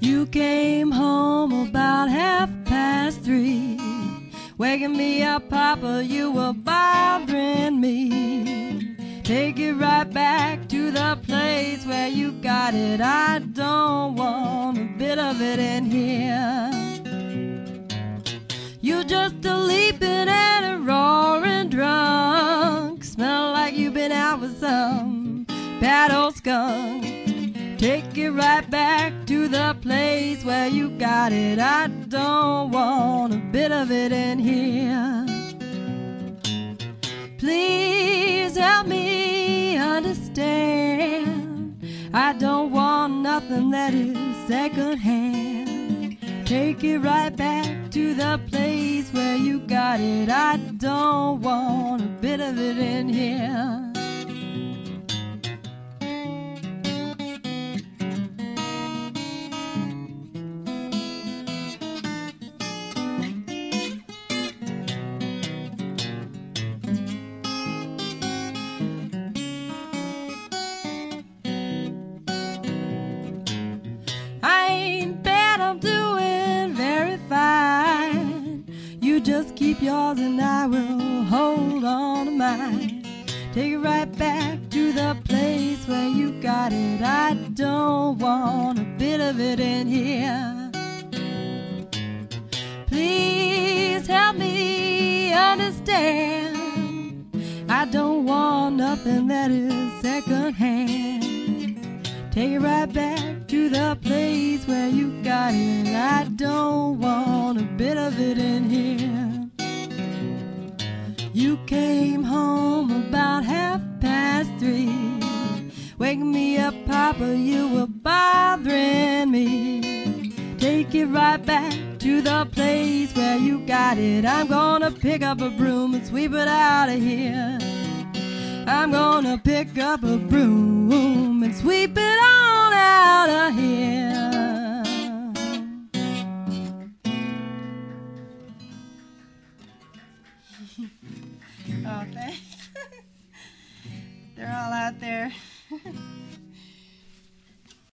You came home about 3:30, waking me up, Papa, you were bothering me. Take it right back to the place where you got it. I don't want a bit of it in here. You're just a leaping and a roaring drunk. Smell like you've been out with some bad old skunk. Take it right back to the place where you got it. I don't want a bit of it in here. Please help me understand. I don't want nothing that is secondhand. Take it right back to the place where you got it. I don't want a bit of it in here. Just keep yours and I will hold on to mine. Take it right back to the place where you got it. I don't want a bit of it in here. Please help me understand. I don't want nothing that is secondhand. Take it right back to the place where you got it. I don't want a bit of it in here. You came home about 3:30, waking me up, Papa, you were bothering me. Take it right back to the place where you got it. I'm gonna pick up a broom and sweep it out of here. I'm gonna pick up a broom and sweep it on out of here.